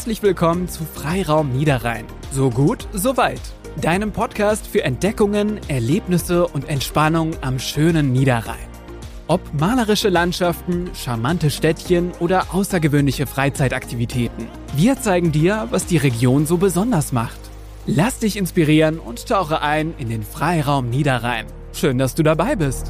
Herzlich willkommen zu Freiraum Niederrhein. So gut, so weit. Deinem Podcast für Entdeckungen, Erlebnisse und Entspannung am schönen Niederrhein. Ob malerische Landschaften, charmante Städtchen oder außergewöhnliche Freizeitaktivitäten. Wir zeigen dir, was die Region so besonders macht. Lass dich inspirieren und tauche ein in den Freiraum Niederrhein. Schön, dass du dabei bist.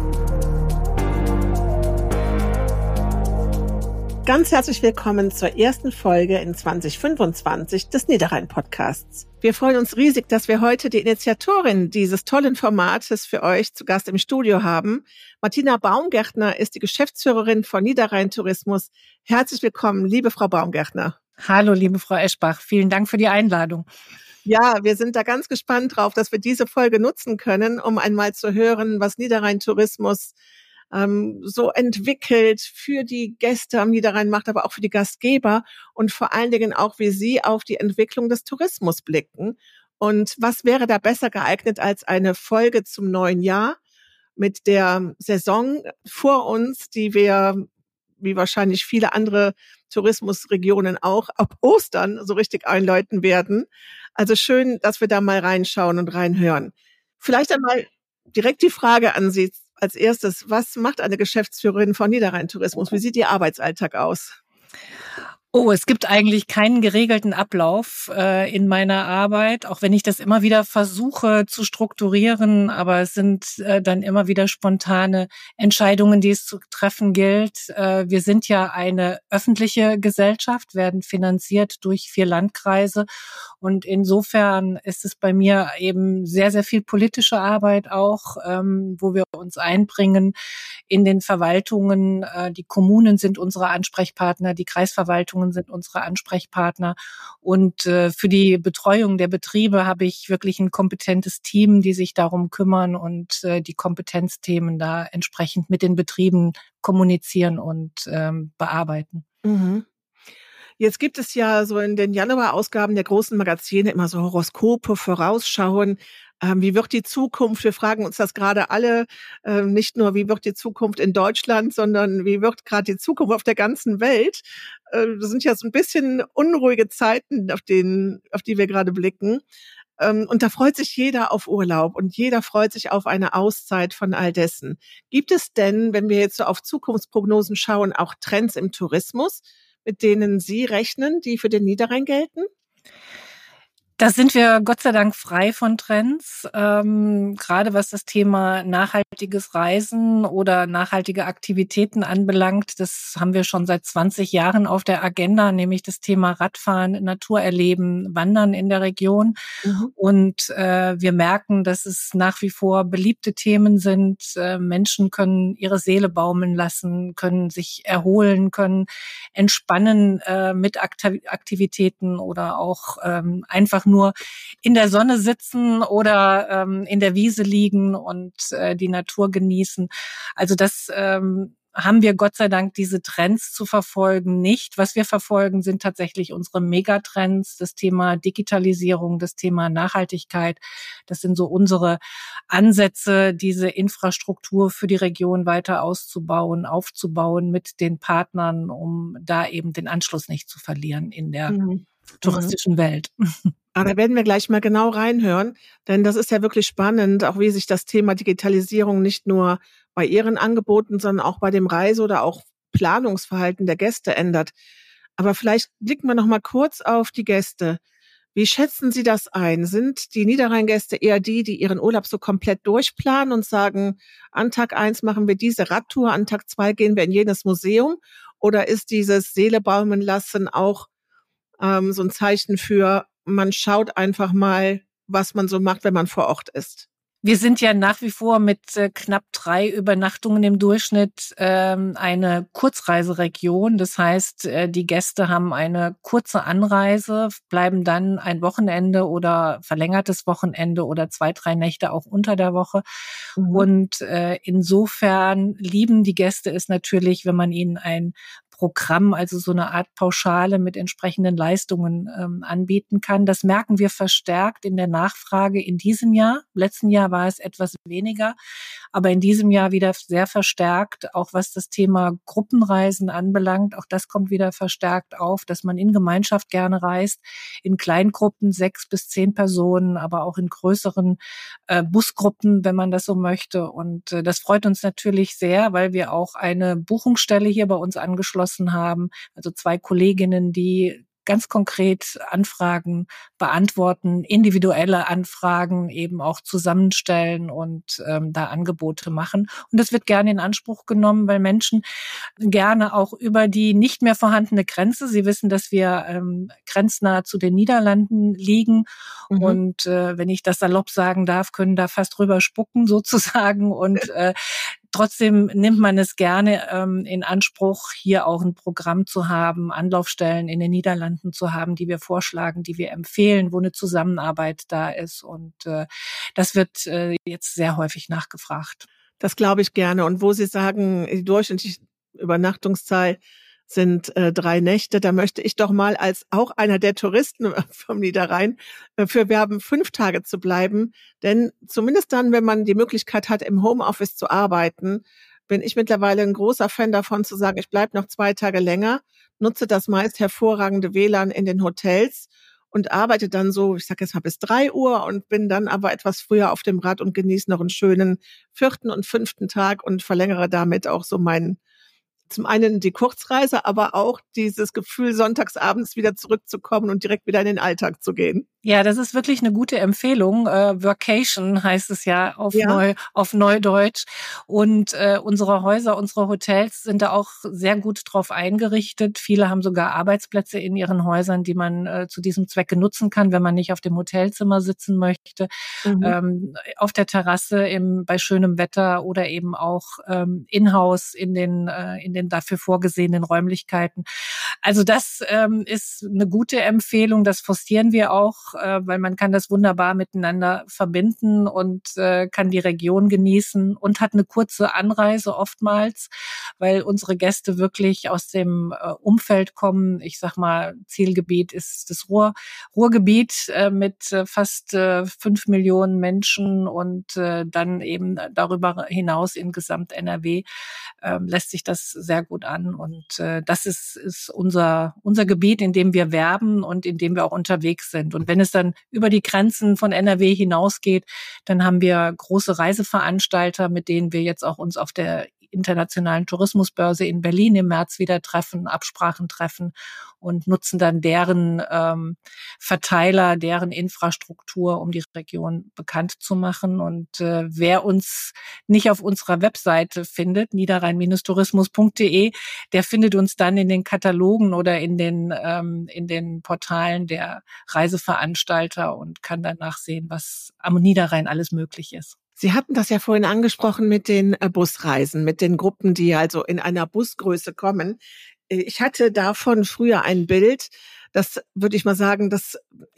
Ganz herzlich willkommen zur ersten Folge in 2025 des Niederrhein-Podcasts. Wir freuen uns riesig, dass wir heute die Initiatorin dieses tollen Formates für euch zu Gast im Studio haben. Martina Baumgärtner ist die Geschäftsführerin von Niederrhein Tourismus. Herzlich willkommen, liebe Frau Baumgärtner. Hallo, liebe Frau Eschbach. Vielen Dank für die Einladung. Ja, wir sind da ganz gespannt drauf, dass wir diese Folge nutzen können, um einmal zu hören, was Niederrhein Tourismus so entwickelt für die Gäste am Niederrhein macht, aber auch für die Gastgeber und vor allen Dingen auch, wie sie auf die Entwicklung des Tourismus blicken. Und was wäre da besser geeignet als eine Folge zum neuen Jahr mit der Saison vor uns, die wir, wie wahrscheinlich viele andere Tourismusregionen auch, ab Ostern so richtig einläuten werden. Also schön, dass wir da mal reinschauen und reinhören. Vielleicht einmal direkt die Frage an Sie. Als erstes, was macht eine Geschäftsführerin von Niederrhein Tourismus? Wie sieht Ihr Arbeitsalltag aus? Oh, es gibt eigentlich keinen geregelten Ablauf in meiner Arbeit, auch wenn ich das immer wieder versuche zu strukturieren, aber es sind dann immer wieder spontane Entscheidungen, die es zu treffen gilt. Wir sind ja eine öffentliche Gesellschaft, werden finanziert durch 4 Landkreise und insofern ist es bei mir eben sehr, sehr viel politische Arbeit auch, wo wir uns einbringen in den Verwaltungen. Die Kommunen sind unsere Ansprechpartner, die Kreisverwaltungen sind unsere Ansprechpartner. Und für die Betreuung der Betriebe habe ich wirklich ein kompetentes Team, die sich darum kümmern und die Kompetenzthemen da entsprechend mit den Betrieben kommunizieren und bearbeiten. Mhm. Jetzt gibt es ja so in den Januarausgaben der großen Magazine immer so Horoskope, Vorausschauen. Wie wird die Zukunft? Wir fragen uns das gerade alle, nicht nur, wie wird die Zukunft in Deutschland, sondern wie wird gerade die Zukunft auf der ganzen Welt? Das sind ja so ein bisschen unruhige Zeiten, auf die wir gerade blicken. Und da freut sich jeder auf Urlaub und jeder freut sich auf eine Auszeit von all dessen. Gibt es denn, wenn wir jetzt so auf Zukunftsprognosen schauen, auch Trends im Tourismus, mit denen Sie rechnen, die für den Niederrhein gelten? Da sind wir Gott sei Dank frei von Trends, gerade was das Thema nachhaltiges Reisen oder nachhaltige Aktivitäten anbelangt. Das haben wir schon seit 20 Jahren auf der Agenda, nämlich das Thema Radfahren, Naturerleben, Wandern in der Region. Mhm. Und wir merken, dass es nach wie vor beliebte Themen sind. Menschen können ihre Seele baumeln lassen, können sich erholen, können entspannen mit Aktivitäten oder auch einfach nur in der Sonne sitzen oder in der Wiese liegen und die Natur genießen. Also das haben wir Gott sei Dank, diese Trends zu verfolgen nicht. Was wir verfolgen, sind tatsächlich unsere Megatrends, das Thema Digitalisierung, das Thema Nachhaltigkeit. Das sind so unsere Ansätze, diese Infrastruktur für die Region weiter auszubauen, aufzubauen mit den Partnern, um da eben den Anschluss nicht zu verlieren in der touristischen Welt. Aber da werden wir gleich mal genau reinhören, denn das ist ja wirklich spannend, auch wie sich das Thema Digitalisierung nicht nur bei Ihren Angeboten, sondern auch bei dem Reise- oder auch Planungsverhalten der Gäste ändert. Aber vielleicht blicken wir noch mal kurz auf die Gäste. Wie schätzen Sie das ein? Sind die Niederrhein-Gäste eher die ihren Urlaub so komplett durchplanen und sagen, an Tag 1 machen wir diese Radtour, an Tag 2 gehen wir in jenes Museum? Oder ist dieses Seele baumeln lassen auch so ein Zeichen für, man schaut einfach mal, was man so macht, wenn man vor Ort ist? Wir sind ja nach wie vor mit knapp 3 Übernachtungen im Durchschnitt eine Kurzreiseregion. Das heißt, die Gäste haben eine kurze Anreise, bleiben dann ein Wochenende oder verlängertes Wochenende oder 2, 3 Nächte auch unter der Woche. Und insofern lieben die Gäste es natürlich, wenn man ihnen ein Programm, also so eine Art Pauschale mit entsprechenden Leistungen anbieten kann. Das merken wir verstärkt in der Nachfrage in diesem Jahr. Im letzten Jahr war es etwas weniger, aber in diesem Jahr wieder sehr verstärkt, auch was das Thema Gruppenreisen anbelangt. Auch das kommt wieder verstärkt auf, dass man in Gemeinschaft gerne reist, in Kleingruppen, 6 bis 10 Personen, aber auch in größeren Busgruppen, wenn man das so möchte. Und das freut uns natürlich sehr, weil wir auch eine Buchungsstelle hier bei uns angeschlossen haben. Also 2 Kolleginnen, die ganz konkret Anfragen beantworten, individuelle Anfragen eben auch zusammenstellen und da Angebote machen. Und das wird gerne in Anspruch genommen, weil Menschen gerne auch über die nicht mehr vorhandene Grenze, Sie wissen, dass wir grenznah zu den Niederlanden liegen und wenn ich das salopp sagen darf, können da fast rüber spucken sozusagen und trotzdem nimmt man es gerne in Anspruch, hier auch ein Programm zu haben, Anlaufstellen in den Niederlanden zu haben, die wir vorschlagen, die wir empfehlen, wo eine Zusammenarbeit da ist. Und das wird jetzt sehr häufig nachgefragt. Das glaube ich gerne. Und wo Sie sagen, die durchschnittliche Übernachtungszahl sind 3 Nächte, da möchte ich doch mal als auch einer der Touristen vom Niederrhein für werben, 5 Tage zu bleiben. Denn zumindest dann, wenn man die Möglichkeit hat, im Homeoffice zu arbeiten, bin ich mittlerweile ein großer Fan davon zu sagen, ich bleibe noch 2 Tage länger, nutze das meist hervorragende WLAN in den Hotels und arbeite dann so, ich sage jetzt mal bis 3 Uhr und bin dann aber etwas früher auf dem Rad und genieße noch einen schönen 4. und 5. Tag und verlängere damit auch so zum einen die Kurzreise, aber auch dieses Gefühl, sonntagsabends wieder zurückzukommen und direkt wieder in den Alltag zu gehen. Ja, das ist wirklich eine gute Empfehlung. Workation heißt es ja auf Neudeutsch. Und unsere Häuser, unsere Hotels sind da auch sehr gut drauf eingerichtet. Viele haben sogar Arbeitsplätze in ihren Häusern, die man zu diesem Zwecke nutzen kann, wenn man nicht auf dem Hotelzimmer sitzen möchte. Auf der Terrasse bei schönem Wetter oder eben auch in-house in den dafür vorgesehenen Räumlichkeiten. Also das ist eine gute Empfehlung. Das forcieren wir auch, weil man kann das wunderbar miteinander verbinden und kann die Region genießen und hat eine kurze Anreise oftmals, weil unsere Gäste wirklich aus dem Umfeld kommen. Ich sag mal, Zielgebiet ist das Ruhrgebiet mit fast 5 Millionen Menschen und dann eben darüber hinaus in Gesamt NRW lässt sich das sehr gut an. Und das ist unser Gebiet, in dem wir werben und in dem wir auch unterwegs sind. Und wenn es dann über die Grenzen von NRW hinausgeht, dann haben wir große Reiseveranstalter, mit denen wir jetzt auch uns auf der internationalen Tourismusbörse in Berlin im März wieder treffen, Absprachen treffen und nutzen dann deren Verteiler, deren Infrastruktur, um die Region bekannt zu machen. Und wer uns nicht auf unserer Webseite findet, niederrhein-tourismus.de, der findet uns dann in den Katalogen oder in den Portalen der Reiseveranstalter und kann danach sehen, was am Niederrhein alles möglich ist. Sie hatten das ja vorhin angesprochen mit den Busreisen, mit den Gruppen, die also in einer Busgröße kommen. Ich hatte davon früher ein Bild, das würde ich mal sagen, also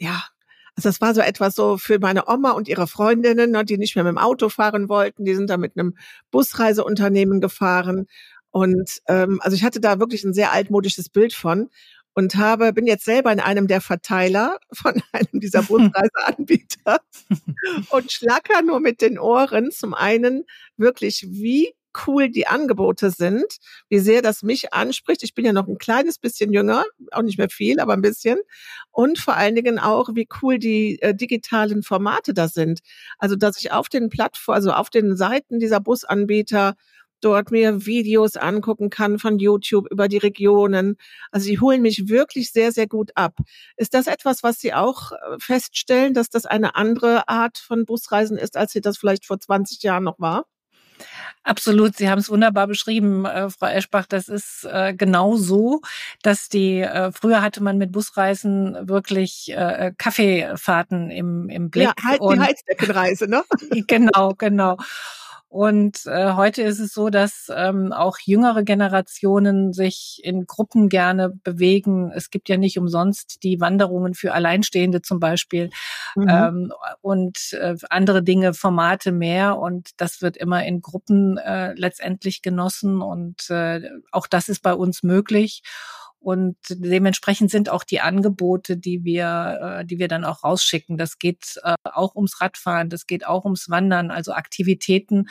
das war so etwas so für meine Oma und ihre Freundinnen, die nicht mehr mit dem Auto fahren wollten, die sind da mit einem Busreiseunternehmen gefahren. Und also ich hatte da wirklich ein sehr altmodisches Bild von. Und bin jetzt selber in einem der Verteiler von einem dieser Busreiseanbieter und schlacker nur mit den Ohren. Zum einen wirklich, wie cool die Angebote sind, wie sehr das mich anspricht. Ich bin ja noch ein kleines bisschen jünger, auch nicht mehr viel, aber ein bisschen. Und vor allen Dingen auch, wie cool die digitalen Formate da sind. Also, dass ich auf den Plattformen, also auf den Seiten dieser Busanbieter dort mir Videos angucken kann von YouTube über die Regionen. Also die holen mich wirklich sehr, sehr gut ab. Ist das etwas, was Sie auch feststellen, dass das eine andere Art von Busreisen ist, als sie das vielleicht vor 20 Jahren noch war? Absolut, Sie haben es wunderbar beschrieben, Frau Eschbach. Das ist genau so, dass früher hatte man mit Busreisen wirklich Kaffeefahrten im Blick. Ja, halt die Heizdeckenreise, ne? Genau. Und heute ist es so, dass auch jüngere Generationen sich in Gruppen gerne bewegen. Es gibt ja nicht umsonst die Wanderungen für Alleinstehende zum Beispiel, und andere Dinge, Formate mehr. Und das wird immer in Gruppen letztendlich genossen. Und auch das ist bei uns möglich. Und dementsprechend sind auch die Angebote, die wir dann auch rausschicken. Das geht auch ums Radfahren, das geht auch ums Wandern, also Aktivitäten,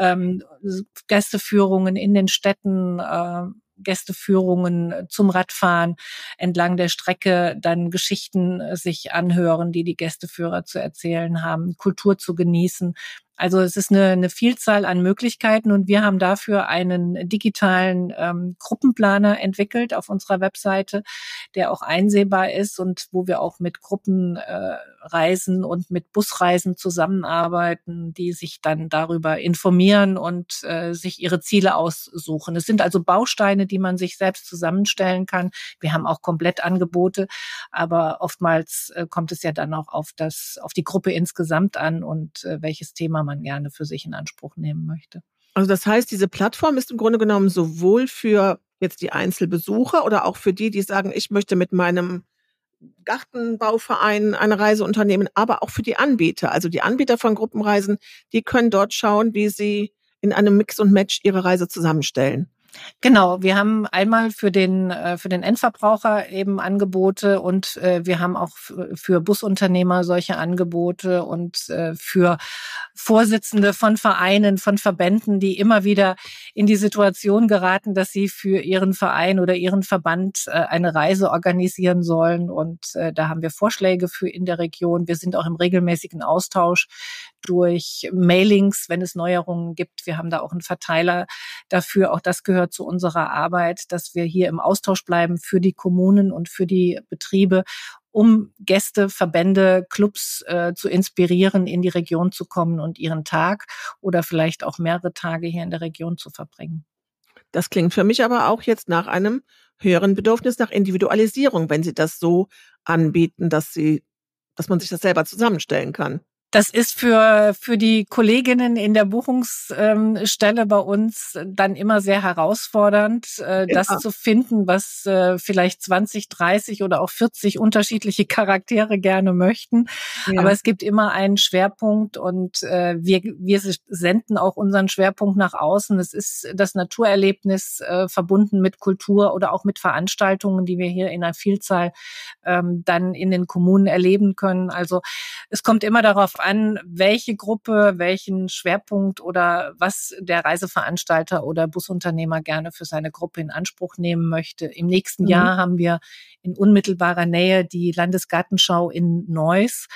Gästeführungen in den Städten, Gästeführungen zum Radfahren entlang der Strecke, dann Geschichten sich anhören, die Gästeführer zu erzählen haben, Kultur zu genießen. Also es ist eine Vielzahl an Möglichkeiten und wir haben dafür einen digitalen Gruppenplaner entwickelt auf unserer Webseite, der auch einsehbar ist und wo wir auch mit Gruppenreisen und mit Busreisen zusammenarbeiten, die sich dann darüber informieren und sich ihre Ziele aussuchen. Es sind also Bausteine, die man sich selbst zusammenstellen kann. Wir haben auch Komplettangebote, aber oftmals kommt es ja dann auch auf die Gruppe insgesamt an und welches Thema man gerne für sich in Anspruch nehmen möchte. Also das heißt, diese Plattform ist im Grunde genommen sowohl für jetzt die Einzelbesucher oder auch für die sagen, ich möchte mit meinem Gartenbauverein eine Reise unternehmen, aber auch für die Anbieter. Also die Anbieter von Gruppenreisen, die können dort schauen, wie sie in einem Mix und Match ihre Reise zusammenstellen. Genau, wir haben einmal für den Endverbraucher eben Angebote und wir haben auch für Busunternehmer solche Angebote und für Vorsitzende von Vereinen, von Verbänden, die immer wieder in die Situation geraten, dass sie für ihren Verein oder ihren Verband eine Reise organisieren sollen. Und da haben wir Vorschläge für in der Region. Wir sind auch im regelmäßigen Austausch durch Mailings, wenn es Neuerungen gibt. Wir haben da auch einen Verteiler dafür. Auch das gehört zu unserer Arbeit, dass wir hier im Austausch bleiben für die Kommunen und für die Betriebe, um Gäste, Verbände, Clubs zu inspirieren, in die Region zu kommen und ihren Tag oder vielleicht auch mehrere Tage hier in der Region zu verbringen. Das klingt für mich aber auch jetzt nach einem höheren Bedürfnis nach Individualisierung, wenn Sie das so anbieten, dass man sich das selber zusammenstellen kann. Das ist für die Kolleginnen in der Buchungsstelle bei uns dann immer sehr herausfordernd, das zu finden, was vielleicht 20, 30 oder auch 40 unterschiedliche Charaktere gerne möchten. Ja. Aber es gibt immer einen Schwerpunkt und wir senden auch unseren Schwerpunkt nach außen. Es ist das Naturerlebnis verbunden mit Kultur oder auch mit Veranstaltungen, die wir hier in einer Vielzahl dann in den Kommunen erleben können. Also es kommt immer darauf an, welche Gruppe, welchen Schwerpunkt oder was der Reiseveranstalter oder Busunternehmer gerne für seine Gruppe in Anspruch nehmen möchte. Im nächsten Jahr haben wir in unmittelbarer Nähe die Landesgartenschau in Neuss,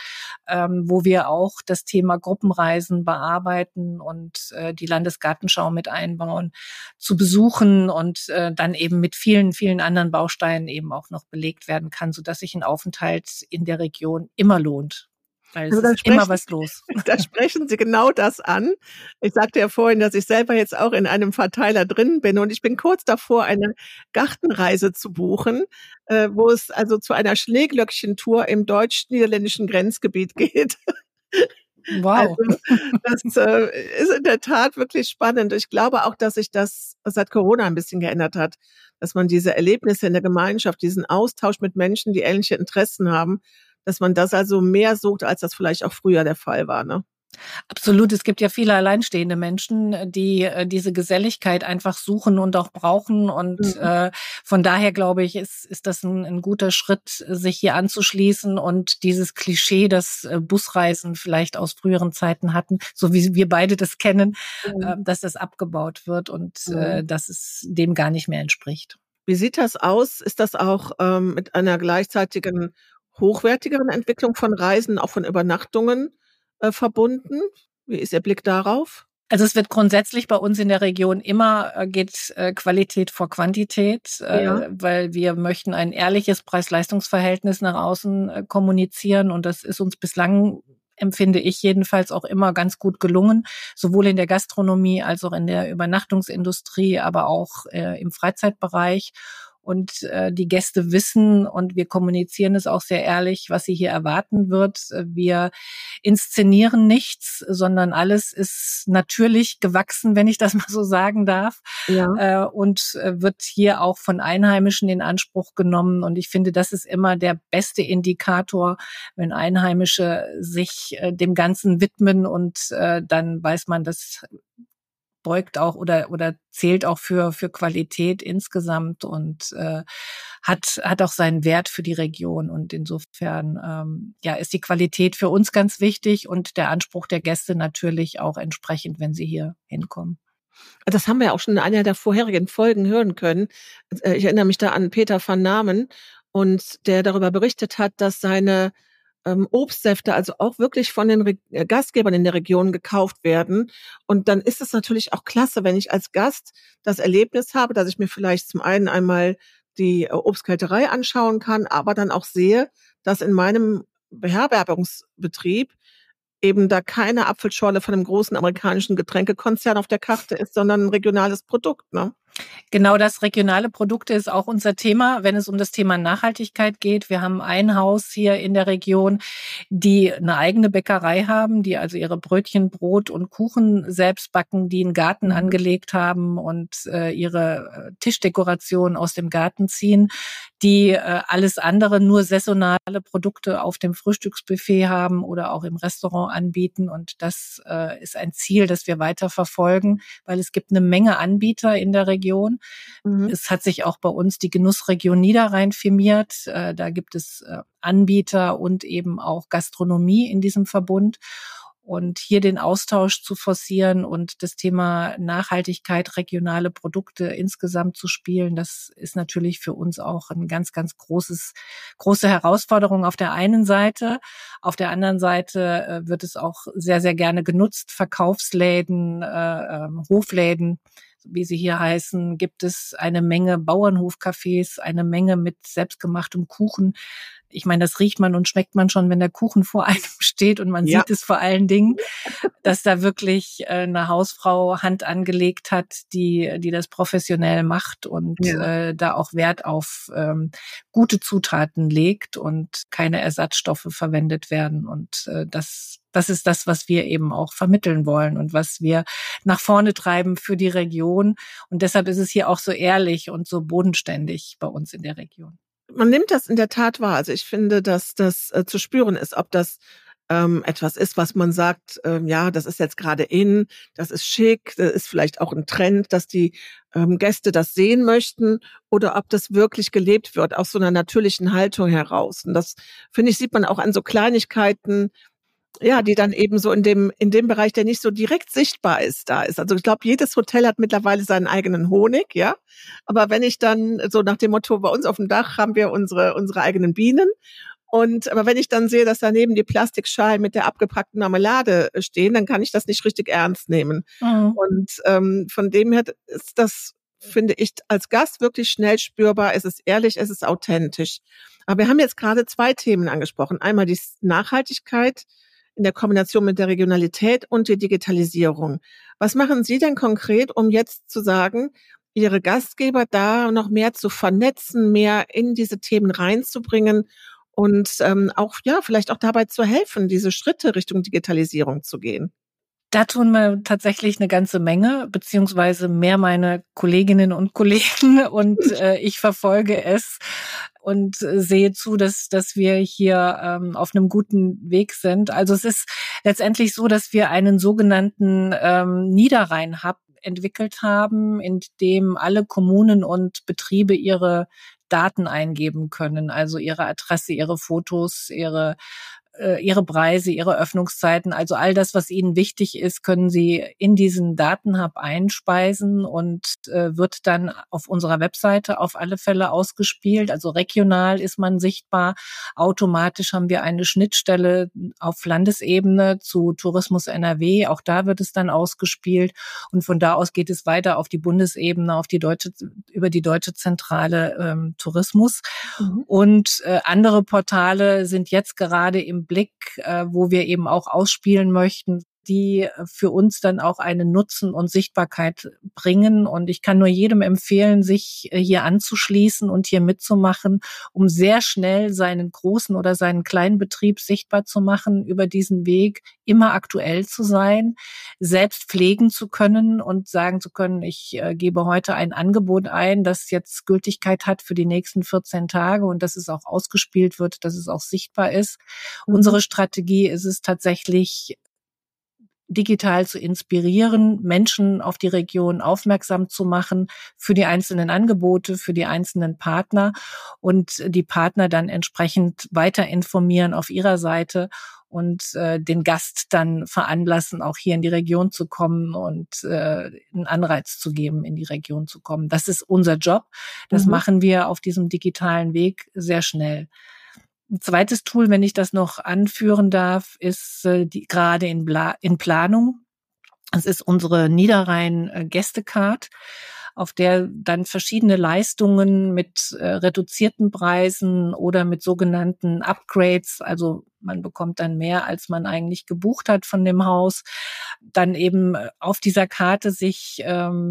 wo wir auch das Thema Gruppenreisen bearbeiten und die Landesgartenschau mit einbauen, zu besuchen und dann eben mit vielen, vielen anderen Bausteinen eben auch noch belegt werden kann, sodass sich ein Aufenthalt in der Region immer lohnt. Weil es ist immer was los. Da sprechen Sie genau das an. Ich sagte ja vorhin, dass ich selber jetzt auch in einem Verteiler drin bin und ich bin kurz davor, eine Gartenreise zu buchen, wo es also zu einer Schneeglöckchentour im deutsch-niederländischen Grenzgebiet geht. Wow. Also, das ist in der Tat wirklich spannend. Ich glaube auch, dass sich das seit Corona ein bisschen geändert hat, dass man diese Erlebnisse in der Gemeinschaft, diesen Austausch mit Menschen, die ähnliche Interessen haben, dass man das also mehr sucht, als das vielleicht auch früher der Fall war, ne? Absolut. Es gibt ja viele alleinstehende Menschen, die diese Geselligkeit einfach suchen und auch brauchen. Und von daher glaube ich, ist das ein guter Schritt, sich hier anzuschließen und dieses Klischee, das Busreisen vielleicht aus früheren Zeiten hatten, so wie wir beide das kennen, dass das abgebaut wird und dass es dem gar nicht mehr entspricht. Wie sieht das aus? Ist das auch mit einer gleichzeitigen hochwertigeren Entwicklung von Reisen, auch von Übernachtungen verbunden? Wie ist Ihr Blick darauf? Also es wird grundsätzlich bei uns in der Region immer geht Qualität vor Quantität, weil wir möchten ein ehrliches Preis-Leistungs-Verhältnis nach außen kommunizieren und das ist uns bislang, empfinde ich jedenfalls, auch immer ganz gut gelungen, sowohl in der Gastronomie als auch in der Übernachtungsindustrie, aber auch im Freizeitbereich. und die Gäste wissen und wir kommunizieren es auch sehr ehrlich, was sie hier erwarten wird. Wir inszenieren nichts, sondern alles ist natürlich gewachsen, wenn ich das mal so sagen darf, und wird hier auch von Einheimischen in Anspruch genommen. Und ich finde, das ist immer der beste Indikator, wenn Einheimische sich dem Ganzen widmen und dann weiß man, das beugt auch oder zählt auch für Qualität insgesamt und hat auch seinen Wert für die Region. Und insofern ist die Qualität für uns ganz wichtig und der Anspruch der Gäste natürlich auch entsprechend, wenn sie hier hinkommen. Das haben wir ja auch schon in einer der vorherigen Folgen hören können. Ich erinnere mich da an Peter van Namen und der darüber berichtet hat, dass seine Obstsäfte also auch wirklich von den Gastgebern in der Region gekauft werden. Und dann ist es natürlich auch klasse, wenn ich als Gast das Erlebnis habe, dass ich mir vielleicht zum einen einmal die Obstkälterei anschauen kann, aber dann auch sehe, dass in meinem Beherbergungsbetrieb eben da keine Apfelschorle von einem großen amerikanischen Getränkekonzern auf der Karte ist, sondern ein regionales Produkt, ne? Genau, das regionale Produkte ist auch unser Thema, wenn es um das Thema Nachhaltigkeit geht. Wir haben ein Haus hier in der Region, die eine eigene Bäckerei haben, die also ihre Brötchen, Brot und Kuchen selbst backen, die einen Garten angelegt haben und ihre Tischdekoration aus dem Garten ziehen, die alles andere nur saisonale Produkte auf dem Frühstücksbuffet haben oder auch im Restaurant anbieten. Und das ist ein Ziel, das wir weiter verfolgen, weil es gibt eine Menge Anbieter in der Region. Es hat sich auch bei uns die Genussregion Niederrhein firmiert. Da gibt es Anbieter und eben auch Gastronomie in diesem Verbund. Und hier den Austausch zu forcieren und das Thema Nachhaltigkeit, regionale Produkte insgesamt zu spielen, das ist natürlich für uns auch ein ganz, ganz große Herausforderung auf der einen Seite. Auf der anderen Seite wird es auch sehr, sehr gerne genutzt. Verkaufsläden, Hofläden, wie sie hier heißen, gibt es eine Menge Bauernhofcafés, eine Menge mit selbstgemachtem Kuchen. Ich meine, das riecht man und schmeckt man schon, wenn der Kuchen vor einem steht und man sieht es vor allen Dingen, dass da wirklich eine Hausfrau Hand angelegt hat, die das professionell macht und da auch Wert auf gute Zutaten legt und keine Ersatzstoffe verwendet werden. Und das ist das, was wir eben auch vermitteln wollen und was wir nach vorne treiben für die Region. Und deshalb ist es hier auch so ehrlich und so bodenständig bei uns in der Region. Man nimmt das in der Tat wahr. Also ich finde, dass das zu spüren ist, ob das etwas ist, was man sagt, das ist jetzt gerade in, das ist schick, das ist vielleicht auch ein Trend, dass die Gäste das sehen möchten oder ob das wirklich gelebt wird aus so einer natürlichen Haltung heraus. Und das, finde ich, sieht man auch an so Kleinigkeiten, die dann eben so in dem Bereich, der nicht so direkt sichtbar ist, da ist. Also ich glaube, jedes Hotel hat mittlerweile seinen eigenen Honig, ja. Aber wenn ich dann so nach dem Motto, bei uns auf dem Dach haben wir unsere eigenen Bienen. Aber wenn ich dann sehe, dass daneben die Plastikschalen mit der abgepackten Marmelade stehen, dann kann ich das nicht richtig ernst nehmen. Und von dem her ist das, finde ich, als Gast wirklich schnell spürbar. Es ist ehrlich, es ist authentisch. Aber wir haben jetzt gerade 2 Themen angesprochen. Einmal die Nachhaltigkeit in der Kombination mit der Regionalität und die Digitalisierung. Was machen Sie denn konkret, um jetzt zu sagen, Ihre Gastgeber da noch mehr zu vernetzen, mehr in diese Themen reinzubringen und vielleicht auch dabei zu helfen, diese Schritte Richtung Digitalisierung zu gehen? Da tun wir tatsächlich eine ganze Menge, beziehungsweise mehr meine Kolleginnen und Kollegen und ich verfolge es und sehe zu, dass wir hier auf einem guten Weg sind. Also es ist letztendlich so, dass wir einen sogenannten Niederrhein-Hub entwickelt haben, in dem alle Kommunen und Betriebe ihre Daten eingeben können, also ihre Adresse, ihre Fotos, ihre Preise, ihre Öffnungszeiten, also all das, was Ihnen wichtig ist, können Sie in diesen Datenhub einspeisen und wird dann auf unserer Webseite auf alle Fälle ausgespielt. Also regional ist man sichtbar. Automatisch haben wir eine Schnittstelle auf Landesebene zu Tourismus NRW. Auch da wird es dann ausgespielt. Und von da aus geht es weiter auf die Bundesebene, über die Deutsche Zentrale Tourismus. Und andere Portale sind jetzt gerade im Blick, wo wir eben auch ausspielen möchten. die für uns dann auch einen Nutzen und Sichtbarkeit bringen. Und ich kann nur jedem empfehlen, sich hier anzuschließen und hier mitzumachen, um sehr schnell seinen großen oder seinen kleinen Betrieb sichtbar zu machen, über diesen Weg immer aktuell zu sein, selbst pflegen zu können und sagen zu können, ich gebe heute ein Angebot ein, das jetzt Gültigkeit hat für die nächsten 14 Tage und dass es auch ausgespielt wird, dass es auch sichtbar ist. Unsere Strategie ist es tatsächlich, digital zu inspirieren, Menschen auf die Region aufmerksam zu machen für die einzelnen Angebote, für die einzelnen Partner und die Partner dann entsprechend weiter informieren auf ihrer Seite und den Gast dann veranlassen, auch hier in die Region zu kommen und einen Anreiz zu geben, in die Region zu kommen. Das ist unser Job. Das machen wir auf diesem digitalen Weg sehr schnell. Ein zweites Tool, wenn ich das noch anführen darf, ist gerade in Planung. Das ist unsere Niederrhein Gästecard, auf der dann verschiedene Leistungen mit reduzierten Preisen oder mit sogenannten Upgrades, also man bekommt dann mehr, als man eigentlich gebucht hat von dem Haus, dann eben auf dieser Karte sich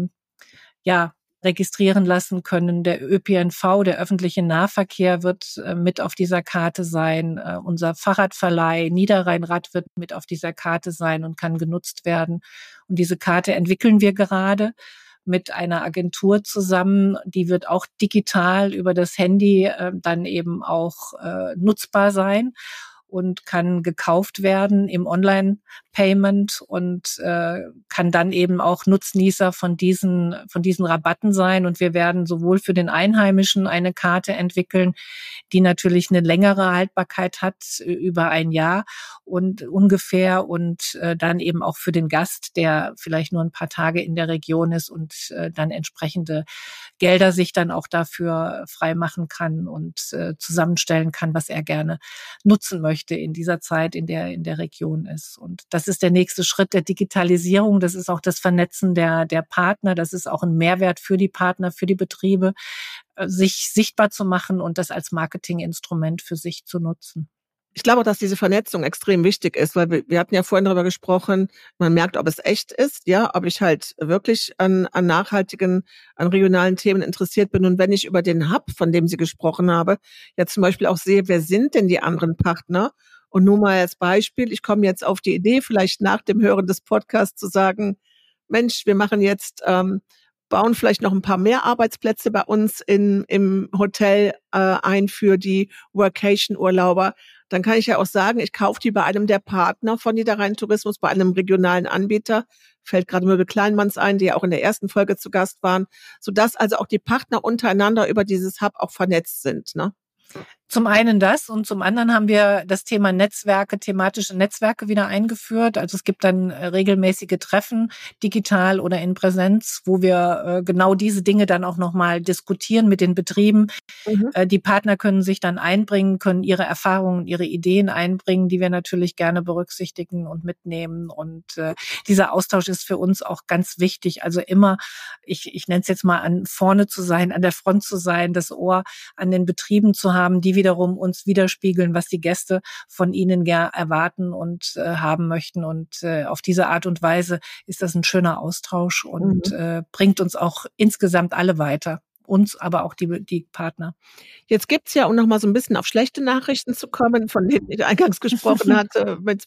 registrieren lassen können. Der ÖPNV, der öffentliche Nahverkehr wird mit auf dieser Karte sein. Unser Fahrradverleih Niederrheinrad wird mit auf dieser Karte sein und kann genutzt werden. Und diese Karte entwickeln wir gerade mit einer Agentur zusammen. Die wird auch digital über das Handy dann eben auch nutzbar sein und kann gekauft werden im Online-Payment und kann dann eben auch Nutznießer von diesen Rabatten sein. Und wir werden sowohl für den Einheimischen eine Karte entwickeln, die natürlich eine längere Haltbarkeit hat, über ein Jahr und ungefähr, und dann eben auch für den Gast, der vielleicht nur ein paar Tage in der Region ist und dann entsprechende Gelder sich dann auch dafür freimachen kann und zusammenstellen kann, was er gerne nutzen möchte in dieser Zeit, in der Region ist. Und das ist der nächste Schritt der Digitalisierung. Das ist auch das Vernetzen der Partner. Das ist auch ein Mehrwert für die Partner, für die Betriebe, sich sichtbar zu machen und das als Marketinginstrument für sich zu nutzen. Ich glaube, dass diese Vernetzung extrem wichtig ist, weil wir hatten ja vorhin darüber gesprochen, man merkt, ob es echt ist, ja, ob ich halt wirklich an nachhaltigen, an regionalen Themen interessiert bin. Und wenn ich über den Hub, von dem Sie gesprochen haben, jetzt zum Beispiel auch sehe, wer sind denn die anderen Partner? Und nur mal als Beispiel, ich komme jetzt auf die Idee, vielleicht nach dem Hören des Podcasts zu sagen, Mensch, wir machen jetzt, bauen vielleicht noch ein paar mehr Arbeitsplätze bei uns im Hotel ein für die Workation-Urlauber. Dann kann ich ja auch sagen, ich kaufe die bei einem der Partner von Niederrhein Tourismus, bei einem regionalen Anbieter. Fällt gerade Möbel Kleinmanns ein, die ja auch in der ersten Folge zu Gast waren, sodass also auch die Partner untereinander über dieses Hub auch vernetzt sind, ne? Zum einen das und zum anderen haben wir das Thema Netzwerke, thematische Netzwerke wieder eingeführt. Also es gibt dann regelmäßige Treffen, digital oder in Präsenz, wo wir genau diese Dinge dann auch nochmal diskutieren mit den Betrieben. Die Partner können sich dann einbringen, können ihre Erfahrungen, ihre Ideen einbringen, die wir natürlich gerne berücksichtigen und mitnehmen. Und dieser Austausch ist für uns auch ganz wichtig. Also immer, ich nenne es jetzt mal, an vorne zu sein, an der Front zu sein, das Ohr an den Betrieben zu haben, die wiederum uns widerspiegeln, was die Gäste von ihnen erwarten und haben möchten. Und auf diese Art und Weise ist das ein schöner Austausch und bringt uns auch insgesamt alle weiter. Uns, aber auch die Partner. Jetzt gibt's ja, um noch mal so ein bisschen auf schlechte Nachrichten zu kommen, von denen ich eingangs gesprochen hatte, mit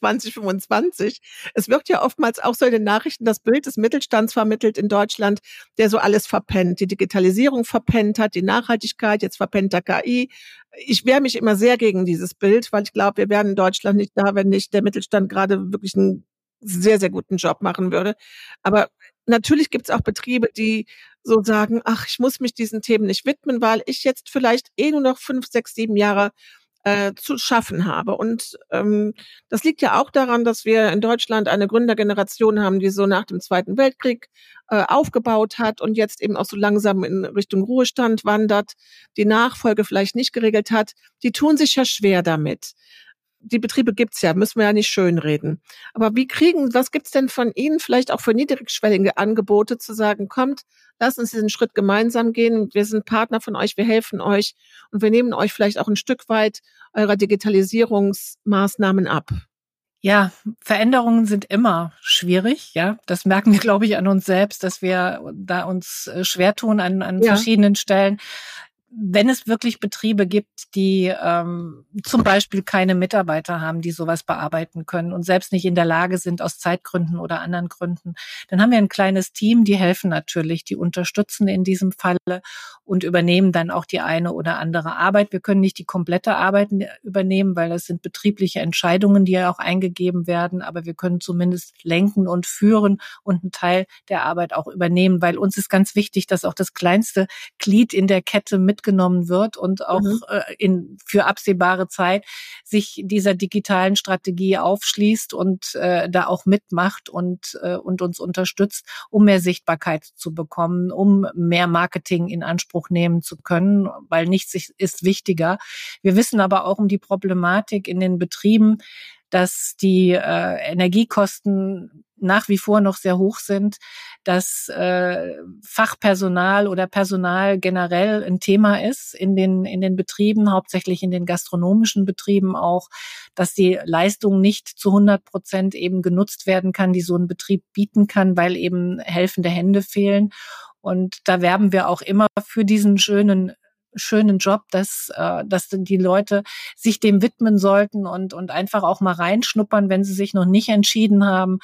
2025. Es wird ja oftmals auch so in den Nachrichten das Bild des Mittelstands vermittelt in Deutschland, der so alles verpennt, die Digitalisierung verpennt hat, die Nachhaltigkeit, jetzt verpennt der KI. Ich wehre mich immer sehr gegen dieses Bild, weil ich glaube, wir wären in Deutschland nicht da, wenn nicht der Mittelstand gerade wirklich einen sehr, sehr guten Job machen würde. Aber natürlich gibt's auch Betriebe, die so sagen, ach, ich muss mich diesen Themen nicht widmen, weil ich jetzt vielleicht nur noch 5, 6, 7 Jahre zu schaffen habe. Und das liegt ja auch daran, dass wir in Deutschland eine Gründergeneration haben, die so nach dem Zweiten Weltkrieg aufgebaut hat und jetzt eben auch so langsam in Richtung Ruhestand wandert, die Nachfolge vielleicht nicht geregelt hat. Die tun sich ja schwer damit. Die Betriebe gibt's ja, müssen wir ja nicht schönreden. Aber was gibt's denn von Ihnen vielleicht auch für niedrigschwellige Angebote zu sagen, kommt, lasst uns diesen Schritt gemeinsam gehen. Wir sind Partner von euch, wir helfen euch und wir nehmen euch vielleicht auch ein Stück weit eurer Digitalisierungsmaßnahmen ab. Ja, Veränderungen sind immer schwierig, ja. Das merken wir, glaube ich, an uns selbst, dass wir da uns schwer tun an Ja. verschiedenen Stellen. Wenn es wirklich Betriebe gibt, die zum Beispiel keine Mitarbeiter haben, die sowas bearbeiten können und selbst nicht in der Lage sind, aus Zeitgründen oder anderen Gründen, dann haben wir ein kleines Team, die helfen natürlich, die unterstützen in diesem Falle und übernehmen dann auch die eine oder andere Arbeit. Wir können nicht die komplette Arbeit übernehmen, weil das sind betriebliche Entscheidungen, die ja auch eingegeben werden, aber wir können zumindest lenken und führen und einen Teil der Arbeit auch übernehmen, weil uns ist ganz wichtig, dass auch das kleinste Glied in der Kette mitgenommen wird und auch für absehbare Zeit sich dieser digitalen Strategie aufschließt und da auch mitmacht und uns unterstützt, um mehr Sichtbarkeit zu bekommen, um mehr Marketing in Anspruch nehmen zu können, weil nichts ist wichtiger. Wir wissen aber auch um die Problematik in den Betrieben, dass die Energiekosten nach wie vor noch sehr hoch sind, dass Fachpersonal oder Personal generell ein Thema ist in den Betrieben, hauptsächlich in den gastronomischen Betrieben auch, dass die Leistung nicht zu 100% eben genutzt werden kann, die so ein Betrieb bieten kann, weil eben helfende Hände fehlen. Und da werben wir auch immer für diesen schönen Job, dass die Leute sich dem widmen sollten und einfach auch mal reinschnuppern, wenn sie sich noch nicht entschieden haben,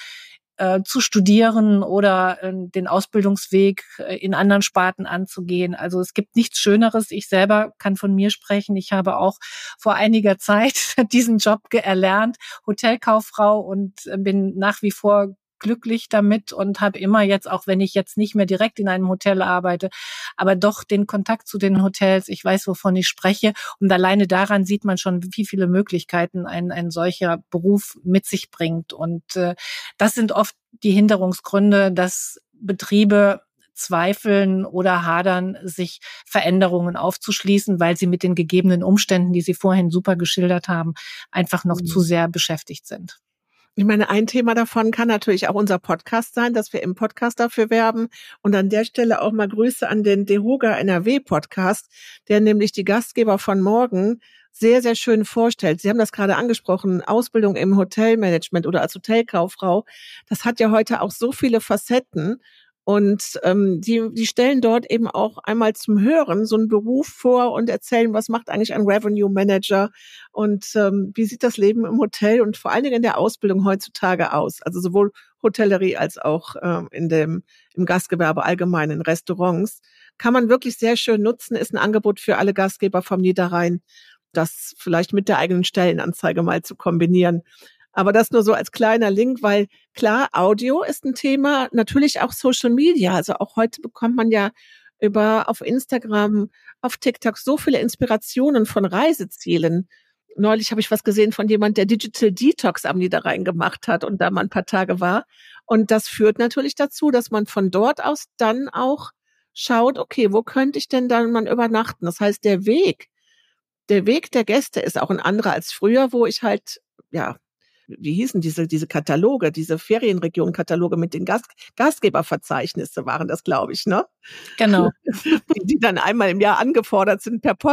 zu studieren oder den Ausbildungsweg in anderen Sparten anzugehen. Also es gibt nichts Schöneres. Ich selber kann von mir sprechen. Ich habe auch vor einiger Zeit diesen Job erlernt, Hotelkauffrau, und bin nach wie vor glücklich damit und habe immer jetzt, auch wenn ich jetzt nicht mehr direkt in einem Hotel arbeite, aber doch den Kontakt zu den Hotels. Ich weiß, wovon ich spreche. Und alleine daran sieht man schon, wie viele Möglichkeiten ein solcher Beruf mit sich bringt. Und das sind oft die Hinderungsgründe, dass Betriebe zweifeln oder hadern, sich Veränderungen aufzuschließen, weil sie mit den gegebenen Umständen, die Sie vorhin super geschildert haben, einfach noch zu sehr beschäftigt sind. Ich meine, ein Thema davon kann natürlich auch unser Podcast sein, dass wir im Podcast dafür werben. Und an der Stelle auch mal Grüße an den DEHOGA NRW Podcast, der nämlich die Gastgeber von morgen sehr, sehr schön vorstellt. Sie haben das gerade angesprochen, Ausbildung im Hotelmanagement oder als Hotelkauffrau. Das hat ja heute auch so viele Facetten. Und die stellen dort eben auch einmal zum Hören so einen Beruf vor und erzählen, was macht eigentlich ein Revenue Manager und wie sieht das Leben im Hotel und vor allen Dingen in der Ausbildung heutzutage aus. Also sowohl Hotellerie als auch im Gastgewerbe allgemein, in Restaurants. Kann man wirklich sehr schön nutzen, ist ein Angebot für alle Gastgeber vom Niederrhein, das vielleicht mit der eigenen Stellenanzeige mal zu kombinieren. Aber das nur so als kleiner Link, weil klar, Audio ist ein Thema, natürlich auch Social Media. Also auch heute bekommt man ja auf Instagram, auf TikTok so viele Inspirationen von Reisezielen. Neulich habe ich was gesehen von jemand, der Digital Detox am Niederrhein gemacht hat und da mal ein paar Tage war. Und das führt natürlich dazu, dass man von dort aus dann auch schaut, okay, wo könnte ich denn dann mal übernachten? Das heißt, der Weg der Gäste ist auch ein anderer als früher, wo ich halt, ja, wie hießen diese Kataloge, diese Ferienregion-Kataloge mit den Gastgeberverzeichnisse waren das, glaube ich, ne? Genau. Die dann einmal im Jahr angefordert sind, per